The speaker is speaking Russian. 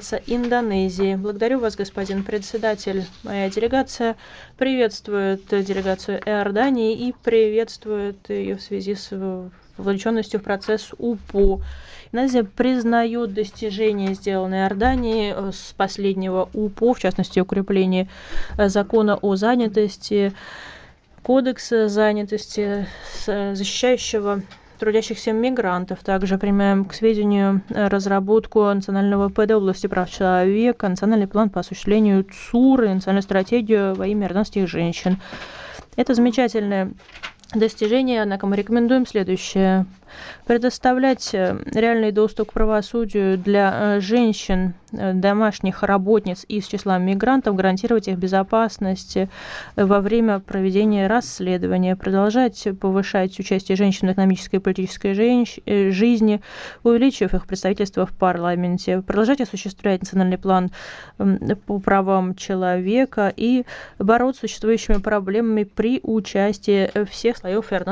касается Индонезии. Благодарю вас, господин председатель. Моя делегация приветствует делегацию Иордании и приветствует ее в связи с вовлеченностью в процесс УПО. Индонезия признает достижения, сделанные Иорданией с последнего УПО, в частности, укрепление закона о занятости, кодекса занятости, защищающего трудящихся мигрантов. Также принимаем к сведению разработку национального ПД в области прав человека, национальный план по осуществлению ЦУР и национальную стратегию во имя иорданских женщин. Это замечательное достижение, однако мы рекомендуем следующее. Предоставлять реальный доступ к правосудию для женщин, домашних работниц из числа мигрантов, гарантировать их безопасность во время проведения расследования, продолжать повышать участие женщин в экономической и политической жизни, увеличив их представительство в парламенте, продолжать осуществлять национальный план по правам человека и бороться с существующими проблемами при участии всех слоев